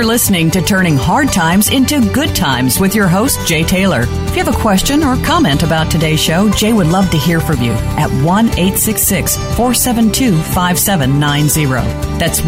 listening to Turning Hard Times into Good Times with your host, Jay Taylor. If you have a question or comment about today's show, Jay would love to hear from you at 1-866-472-5790. That's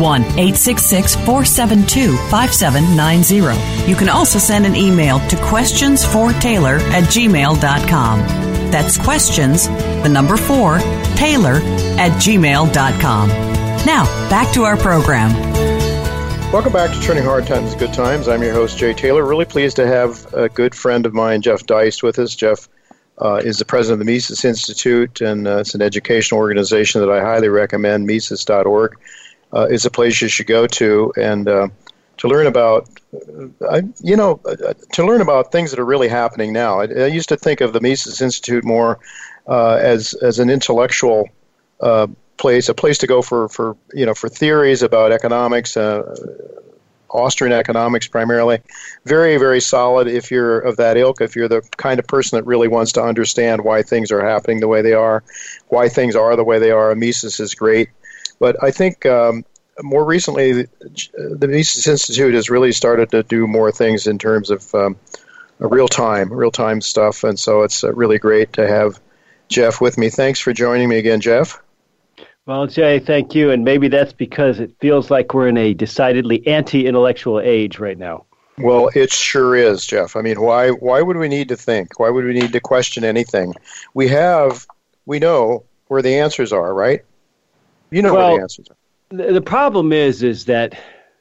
1-866-472-5790. You can also send an email to questionsfortaylor@gmail.com. That's questions, the number 4, Taylor@gmail.com. Now, back to our program. Welcome back to Turning Hard Times to Good Times. I'm your host, Jay Taylor. Really pleased to have a good friend of mine, Jeff Deist, with us. Jeff is the president of the Mises Institute, and it's an educational organization that I highly recommend. Mises.org is a place you should go to, and to learn about, to learn about things that are really happening now. I used to think of the Mises Institute more as an intellectual place, a place to go for theories about economics, Austrian economics primarily. Very, very solid if you're of that ilk, if you're the kind of person that really wants to understand why things are happening the way they are, why things are the way they are. Mises is great. But I think more recently, the Mises Institute has really started to do more things in terms of real-time stuff, and so it's really great to have Jeff with me. Thanks for joining me again, Jeff. Well, Jay, thank you, and maybe that's because it feels like we're in a decidedly anti-intellectual age right now. Well, it sure is, Jeff. I mean, why would we need to think? Why would we need to question anything? We know where the answers are, right? You know where the answers are. The problem is that,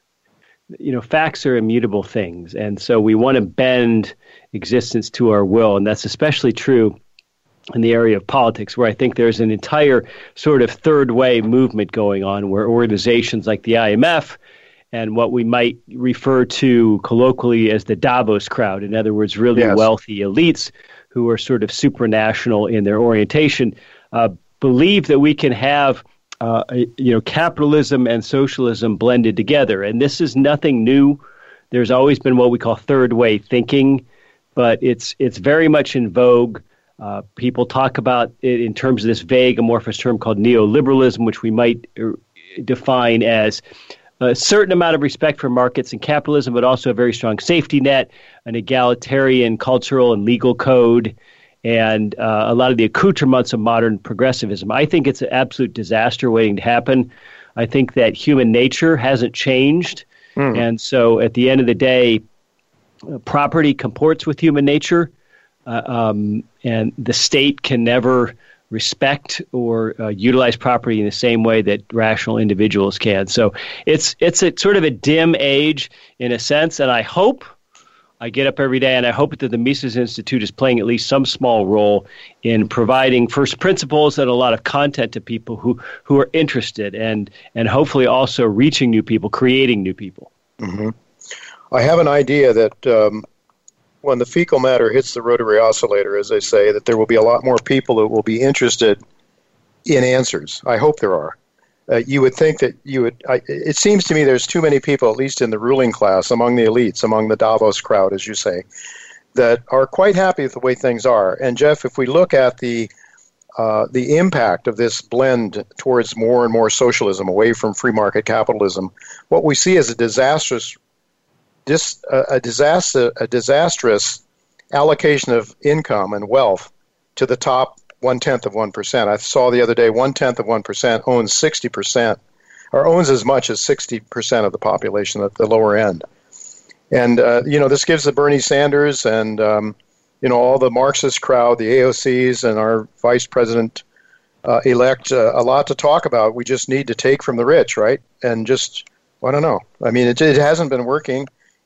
facts are immutable things, and so we want to bend existence to our will, and that's especially true in the area of politics, where I think there's an entire sort of third way movement going on, where organizations like the IMF and what we might refer to colloquially as the Davos crowd, in other words, really wealthy elites who are sort of supranational in their orientation, believe that we can have capitalism and socialism blended together. And this is nothing new. There's always been what we call third way thinking, but it's very much in vogue. People talk about it in terms of this vague, amorphous term called neoliberalism, which we might define as a certain amount of respect for markets and capitalism, but also a very strong safety net, an egalitarian cultural and legal code, and a lot of the accoutrements of modern progressivism. I think it's an absolute disaster waiting to happen. I think that human nature hasn't changed, and so at the end of the day, property comports with human nature. And the state can never respect or utilize property in the same way that rational individuals can. So it's a sort of a dim age in a sense, and I hope I get up every day and I hope that the Mises Institute is playing at least some small role in providing first principles and a lot of content to people who are interested, and hopefully also reaching new people, creating new people. Mm-hmm. I have an idea that when the fecal matter hits the rotary oscillator, as they say, that there will be a lot more people that will be interested in answers. I hope there are. You would think that it seems to me there's too many people, at least in the ruling class, among the elites, among the Davos crowd, as you say, that are quite happy with the way things are. And Jeff, if we look at the impact of this blend towards more and more socialism, away from free market capitalism, what we see is a disastrous allocation of income and wealth to the top 1/10 of 1%. I saw the other day 1/10 of 1% owns 60%, or owns as much as 60% of the population at the lower end. And, this gives the Bernie Sanders and, all the Marxist crowd, the AOCs and our vice president elect a lot to talk about. We just need to take from the rich, right? And just, I don't know. I mean, it hasn't been working.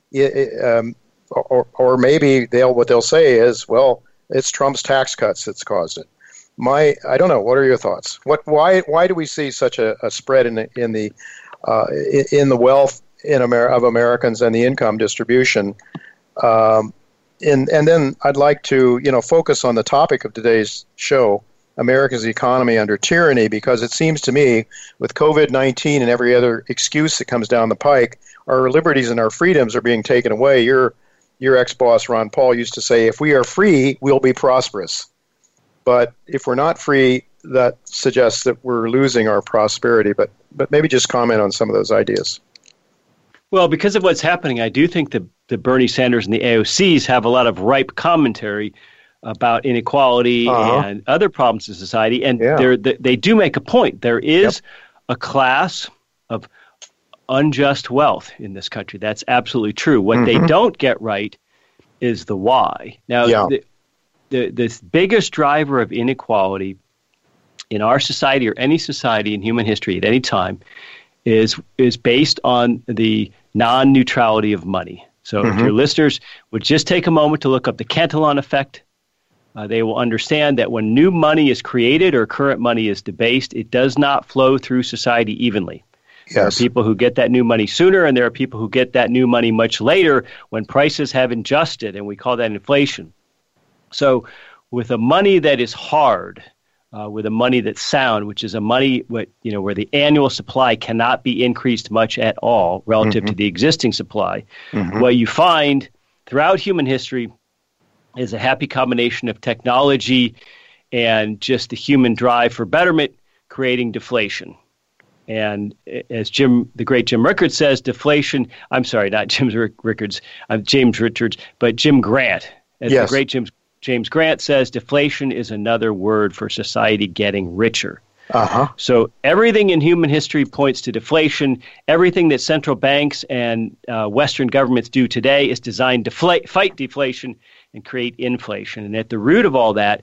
Or maybe what they'll say is, well, it's Trump's tax cuts that's caused it. I don't know. What are your thoughts? Why do we see such a spread in the wealth of Americans and the income distribution? And then I'd like to focus on the topic of today's show, America's economy under tyranny, because it seems to me with COVID-19 and every other excuse that comes down the pike, our liberties and our freedoms are being taken away. Your ex-boss, Ron Paul, used to say, if we are free, we'll be prosperous. But if we're not free, that suggests that we're losing our prosperity. But maybe just comment on some of those ideas. Well, because of what's happening, I do think the Bernie Sanders and the AOCs have a lot of ripe commentary about inequality and other problems in society, and they do make a point. There is a class of unjust wealth in this country. That's absolutely true. What they don't get right is the why. Now, the biggest driver of inequality in our society or any society in human history at any time is based on the non-neutrality of money. So if your listeners would just take a moment to look up the Cantillon effect, they will understand that when new money is created or current money is debased, it does not flow through society evenly. Yes. There are people who get that new money sooner, and there are people who get that new money much later when prices have adjusted, and we call that inflation. So with a money that is hard, with a money that's sound, which is a money where the annual supply cannot be increased much at all relative to the existing supply, what you find throughout human history is a happy combination of technology and just the human drive for betterment creating deflation. And as the great Jim Rickards says, deflation, I'm sorry, not James Rickards, James Richards, but Jim Grant. As the great James Grant says, deflation is another word for society getting richer. So everything in human history points to deflation. Everything that central banks and Western governments do today is designed to fight deflation and create inflation. And at the root of all that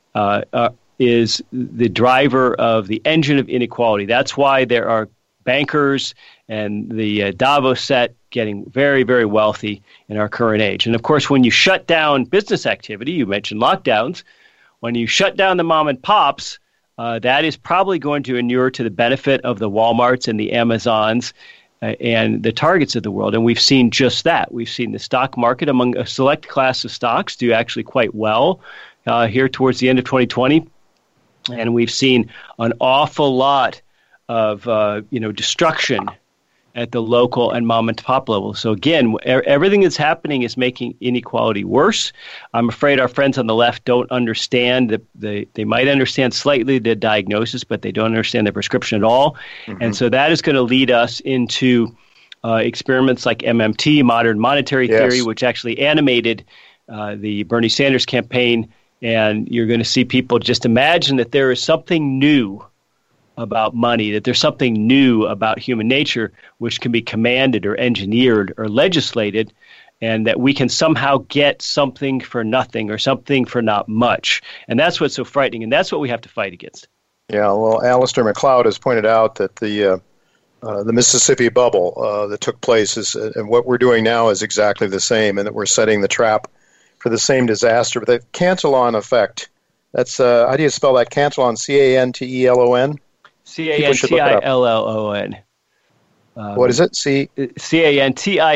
is the driver of the engine of inequality. That's why there are bankers and the Davos set getting very, very wealthy in our current age. And of course, when you shut down business activity, you mentioned lockdowns, when you shut down the mom and pops, that is probably going to inure to the benefit of the Walmarts and the Amazons and the Targets of the world. And we've seen just that. We've seen the stock market among a select class of stocks do actually quite well here towards the end of 2020. And we've seen an awful lot of destruction at the local and mom and pop level. So again, everything that's happening is making inequality worse. I'm afraid our friends on the left don't understand they might understand slightly the diagnosis, but they don't understand the prescription at all. And so that is going to lead us into experiments like MMT, modern monetary theory, which actually animated the Bernie Sanders campaign. And you're going to see people just imagine that there is something new about money, that there's something new about human nature which can be commanded or engineered or legislated, and that we can somehow get something for nothing or something for not much. And that's what's so frightening, and that's what we have to fight against. Yeah, well, Alistair McLeod has pointed out that the Mississippi bubble that took place and what we're doing now is exactly the same, and that we're setting the trap for the same disaster. But the Cantillon effect, that's, how do you spell that? Cantillon, Cantillon? Cantillon. What is it? Cantillon.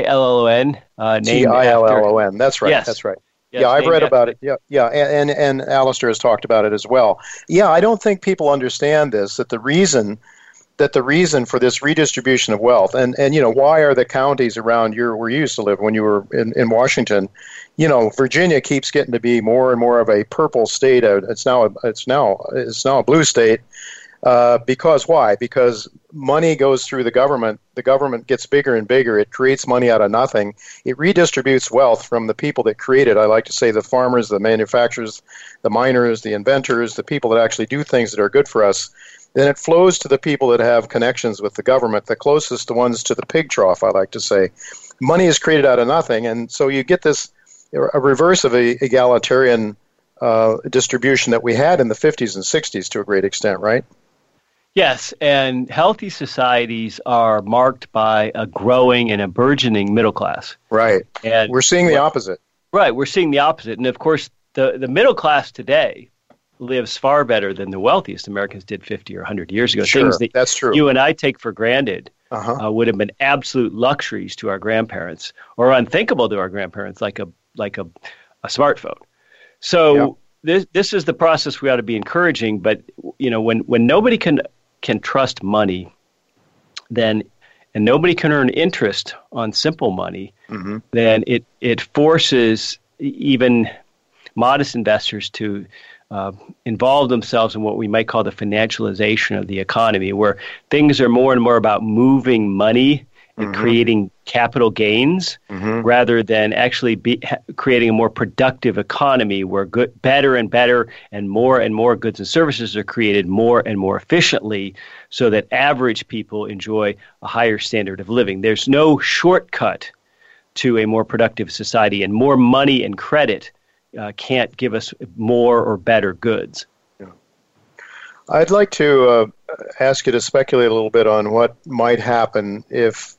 Tillon. That's right. Yes. That's right. Yes, I've read about it. Yeah. And Alistair has talked about it as well. Yeah, I don't think people understand this, that the reason for this redistribution of wealth, and why are the counties around where you used to live when you were in Washington, Virginia keeps getting to be more and more of a purple state. It's now a blue state. Because why? Because money goes through the government. The government gets bigger and bigger. It creates money out of nothing. It redistributes wealth from the people that create it. I like to say the farmers, the manufacturers, the miners, the inventors, the people that actually do things that are good for us. Then it flows to the people that have connections with the government, the closest ones to the pig trough, I like to say. Money is created out of nothing, and so you get this a reverse of a egalitarian distribution that we had in the 50s and 60s to a great extent, right? Yes, and healthy societies are marked by a growing and a burgeoning middle class. Right. And we're seeing the opposite. Right, we're seeing the opposite. And of course, the middle class today lives far better than the wealthiest Americans did 50 or 100 years ago. Sure, things that's true. You and I take for granted would have been absolute luxuries to our grandparents, or unthinkable to our grandparents, like a smartphone. So this is the process we ought to be encouraging. But when nobody can trust money, and nobody can earn interest on simple money, then it forces even modest investors to involve themselves in what we might call the financialization of the economy, where things are more and more about moving money and creating capital gains rather than actually creating a more productive economy where better and better and more goods and services are created more and more efficiently so that average people enjoy a higher standard of living. There's no shortcut to a more productive society, and more money and credit can't give us more or better goods. I'd like to ask you to speculate a little bit on what might happen if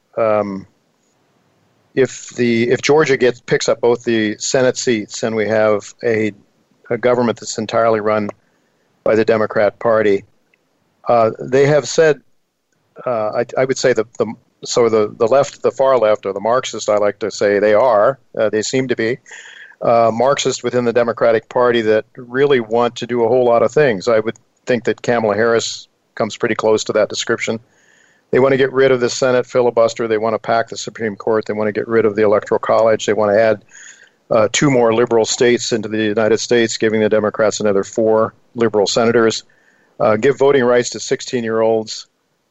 Georgia picks up both the Senate seats and we have a government that's entirely run by the Democrat Party. They have said, I would say the left, the far left, or the Marxist, I like to say they seem to be Marxist within the Democratic Party that really want to do a whole lot of things. I would think that Kamala Harris comes pretty close to that description. They want to get rid of the Senate filibuster. They want to pack the Supreme Court. They want to get rid of the Electoral College. They want to add 2 more liberal states into the United States, giving the Democrats another 4 liberal senators. Give voting rights to 16-year-olds.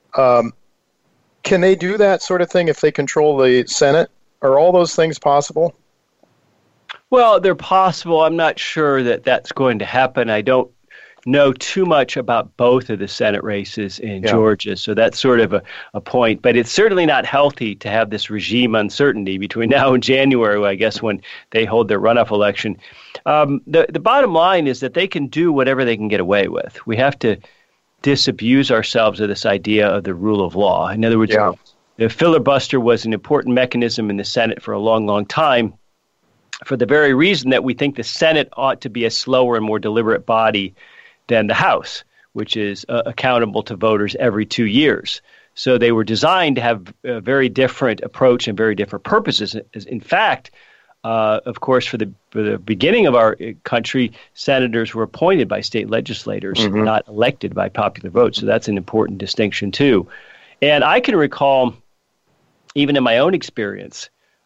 Can they do that sort of thing if they control the Senate? Are all those things possible? Well, they're possible. I'm not sure that that's going to happen. I don't know too much about both of the Senate races in Georgia, so that's sort of a point. But it's certainly not healthy to have this regime uncertainty between now and January, I guess, when they hold their runoff election. The bottom line is that they can do whatever they can get away with. We have to disabuse ourselves of this idea of the rule of law. In other words, the filibuster was an important mechanism in the Senate for a long, long time, for the very reason that we think the Senate ought to be a slower and more deliberate body than the House, which is accountable to voters every 2 years. So they were designed to have a very different approach and very different purposes. In fact, of course, for the beginning of our country, senators were appointed by state legislators, not elected by popular vote. So that's an important distinction, too. And I can recall, even in my own experience,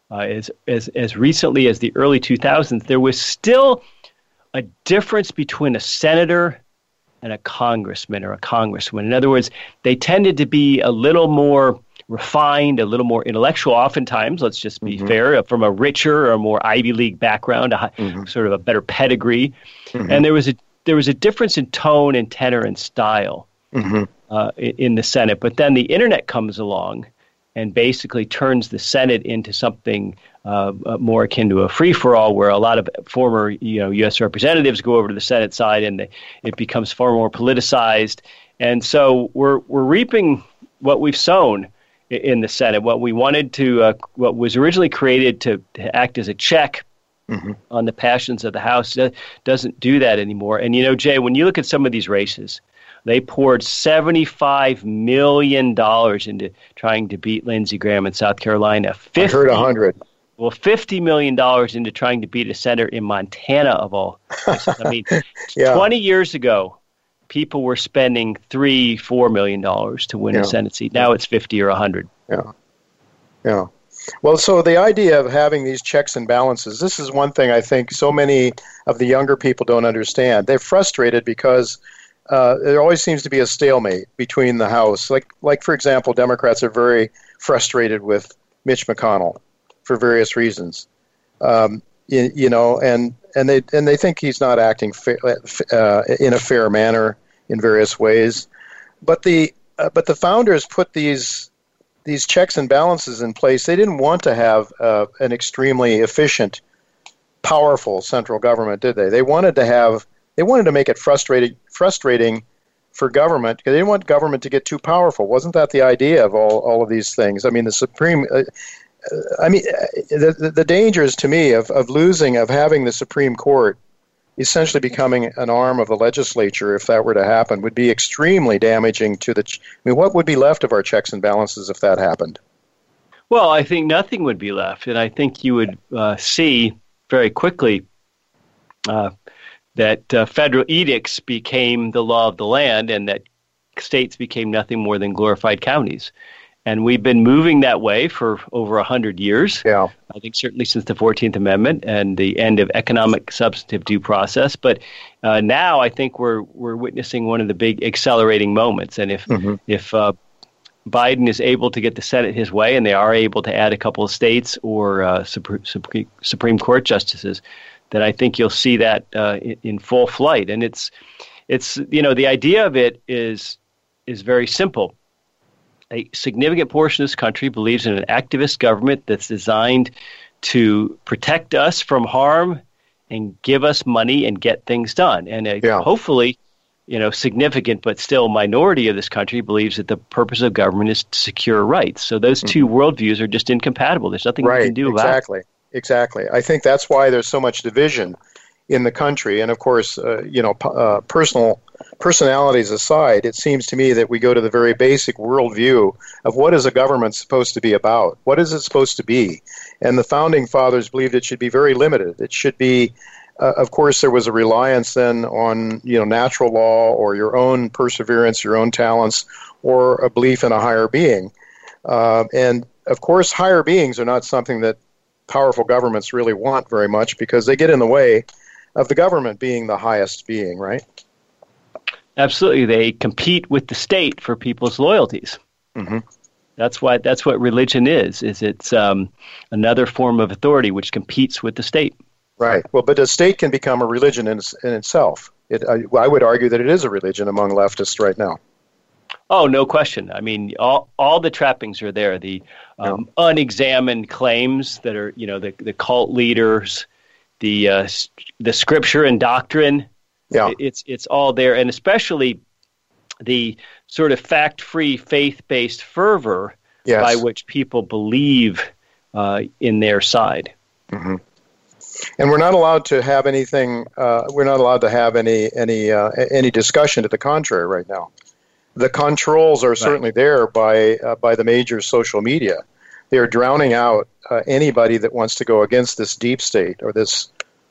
as recently as the early 2000s, there was still a difference between a senator and a congressman or a congresswoman. In other words, they tended to be a little more refined, a little more intellectual, oftentimes, let's just be fair, from a richer or more Ivy League background, sort of a better pedigree. And there was a difference in tone and tenor and style in the Senate. But then the internet comes along and basically turns the Senate into something more akin to a free-for-all, where a lot of former U.S. representatives go over to the Senate side, and it becomes far more politicized. And so we're reaping what we've sown in the Senate. What we wanted to, what was originally created to act as a check on the passions of the House, doesn't do that anymore. And Jay, when you look at some of these races, they poured $75 million into trying to beat Lindsey Graham in South Carolina. I heard 100. Well, $50 million into trying to beat a senator in Montana, of all places. I mean, 20 years ago, people were spending $3-4 million to win a Senate seat. Now it's 50 or 100. Yeah. Well, so the idea of having these checks and balances, this is one thing I think so many of the younger people don't understand. They're frustrated because there always seems to be a stalemate between the House. Like for example, Democrats are very frustrated with Mitch McConnell for various reasons, and they think he's not acting in a fair manner in various ways. But the founders put these checks and balances in place. They didn't want to have an extremely efficient, powerful central government, did they? They wanted to make it frustrating for government, because they didn't want government to get too powerful. Wasn't that the idea of all of these things? I mean, the dangers to me of having the Supreme Court essentially becoming an arm of the legislature, if that were to happen, would be extremely damaging to what would be left of our checks and balances if that happened? Well, I think nothing would be left, and I think you would see very quickly that federal edicts became the law of the land, and that states became nothing more than glorified counties. And we've been moving that way for over 100 years. Yeah. I think certainly since the 14th Amendment and the end of economic substantive due process. But now I think we're witnessing one of the big accelerating moments. And if Biden is able to get the Senate his way, and they are able to add a couple of states or Supreme Court justices, then I think you'll see that in full flight. And it's the idea of it is very simple. A significant portion of this country believes in an activist government that's designed to protect us from harm and give us money and get things done. And hopefully, significant but still minority of this country believes that the purpose of government is to secure rights. So those two worldviews are just incompatible. There's nothing we can do about it. Exactly. I think that's why there's so much division in the country. And of course, personalities aside, it seems to me that we go to the very basic worldview of what is a government supposed to be about? What is it supposed to be? And the Founding Fathers believed it should be very limited. It should be, of course, there was a reliance then on, natural law or your own perseverance, your own talents, or a belief in a higher being. And of course, higher beings are not something that powerful governments really want very much because they get in the way of the government being the highest being, right? Absolutely. They compete with the state for people's loyalties. Mm-hmm. That's what religion is it's another form of authority which competes with the state. Right. Well, but the state can become a religion in itself. I would argue that it is a religion among leftists right now. Oh, no question. I mean, all the trappings are there. The unexamined claims that are, the cult leaders, the scripture and doctrine. Yeah, it's all there, and especially the sort of fact-free, faith-based fervor by which people believe in their side. Mm-hmm. And we're not allowed to have anything. We're not allowed to have any discussion to the contrary right now. The controls are certainly there by the major social media. They are drowning out anybody that wants to go against this deep state or this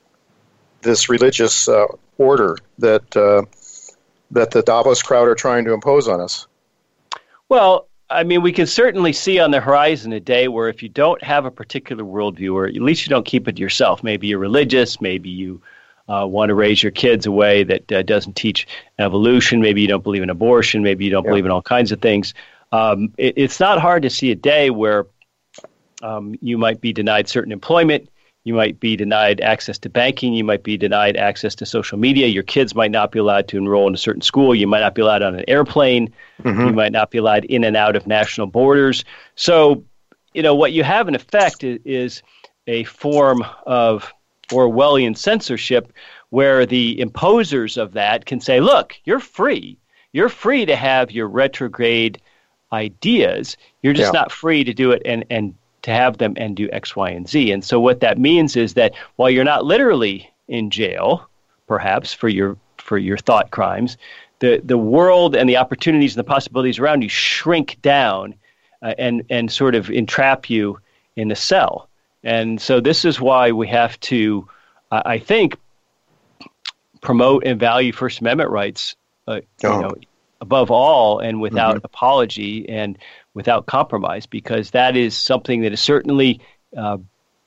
religious order that the Davos crowd are trying to impose on us. Well, I mean, we can certainly see on the horizon a day where if you don't have a particular worldview, or at least you don't keep it to yourself, maybe you're religious, maybe you want to raise your kids a way that doesn't teach evolution, maybe you don't believe in abortion, maybe you don't believe in all kinds of things. It's not hard to see a day where you might be denied certain employment, you might be denied access to banking, you might be denied access to social media, your kids might not be allowed to enroll in a certain school, you might not be allowed on an airplane, you might not be allowed in and out of national borders. So, what you have in effect is a form of Orwellian censorship where the imposers of that can say, look, you're free. You're free to have your retrograde ideas. You're just not free to do it and to have them and do X, Y, and Z. And so what that means is that while you're not literally in jail, perhaps, for your thought crimes, the world and the opportunities and the possibilities around you shrink down and sort of entrap you in a cell. And so this is why we have to, I think, promote and value First Amendment rights, above all and without apology and without compromise, because that is something that is certainly, that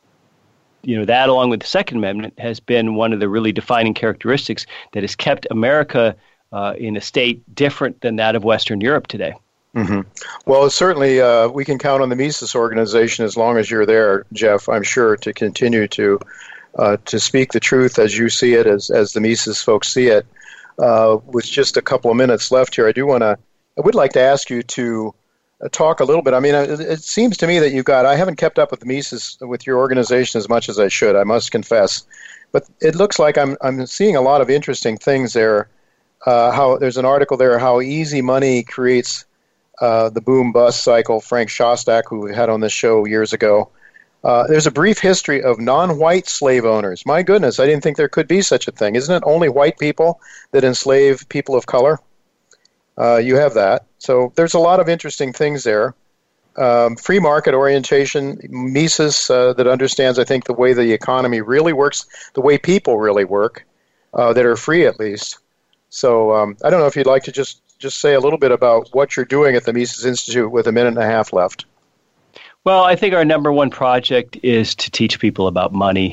along with the Second Amendment has been one of the really defining characteristics that has kept America in a state different than that of Western Europe today. Mm-hmm. Well, certainly we can count on the Mises organization as long as you're there, Jeff, I'm sure, to continue to speak the truth as you see it, as the Mises folks see it. With just a couple of minutes left here, I would like to ask you to talk a little bit. I mean, it seems to me that I haven't kept up with Mises, with your organization as much as I should, I must confess. But it looks like I'm seeing a lot of interesting things there. How there's an article there, how easy money creates the boom-bust cycle, Frank Shostak, who we had on this show years ago. There's a brief history of non-white slave owners. My goodness, I didn't think there could be such a thing. Isn't it only white people that enslave people of color? You have that. So there's a lot of interesting things there. Free market orientation, Mises that understands, I think, the way the economy really works, the way people really work, that are free at least. So I don't know if you'd like to just say a little bit about what you're doing at the Mises Institute with a minute and a half left. Well, I think our number one project is to teach people about money,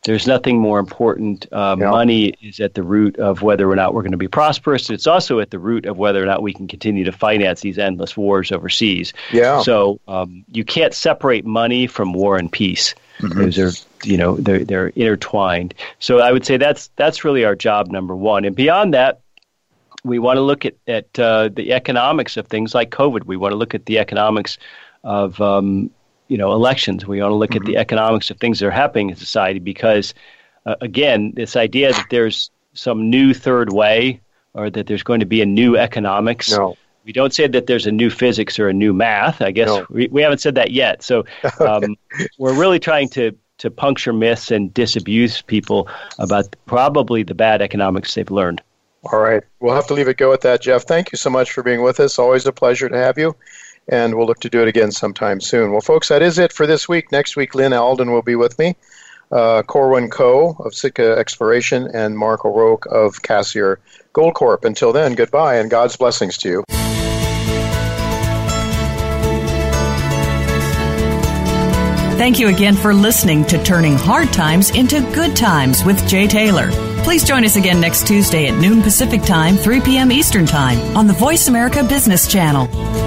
There's nothing more important. Money is at the root of whether or not we're going to be prosperous. It's also at the root of whether or not we can continue to finance these endless wars overseas. Yeah. So you can't separate money from war and peace. Mm-hmm. They're intertwined. So I would say that's really our job number one. And beyond that, we want to look at the economics of things like COVID. We want to look at the economics of elections. We want to look at the economics of things that are happening in society because, again, this idea that there's some new third way or that there's going to be a new economics. No. We don't say that there's a new physics or a new math. I guess we haven't said that yet. So we're really trying to puncture myths and disabuse people about probably the bad economics they've learned. All right. We'll have to leave it go at that, Jeff. Thank you so much for being with us. Always a pleasure to have you. And we'll look to do it again sometime soon. Well, folks, that is it for this week. Next week, Lynn Alden will be with me, Corwin Coe of Sitka Exploration, and Mark O'Rourke of Cassiar Gold Corp. Until then, goodbye, and God's blessings to you. Thank you again for listening to Turning Hard Times into Good Times with Jay Taylor. Please join us again next Tuesday at noon Pacific Time, 3 p.m. Eastern Time on the Voice America Business Channel.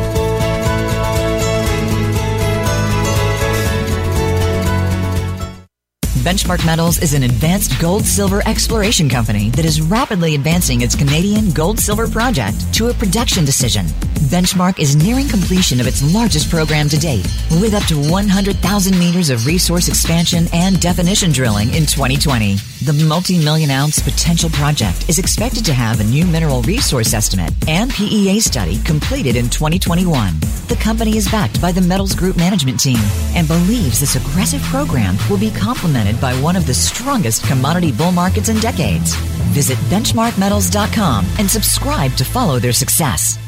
Benchmark Metals is an advanced gold-silver exploration company that is rapidly advancing its Canadian gold-silver project to a production decision. Benchmark is nearing completion of its largest program to date, with up to 100,000 meters of resource expansion and definition drilling in 2020. The multi-million-ounce potential project is expected to have a new mineral resource estimate and PEA study completed in 2021. The company is backed by the Metals Group management team and believes this aggressive program will be complemented by one of the strongest commodity bull markets in decades. Visit benchmarkmetals.com and subscribe to follow their success.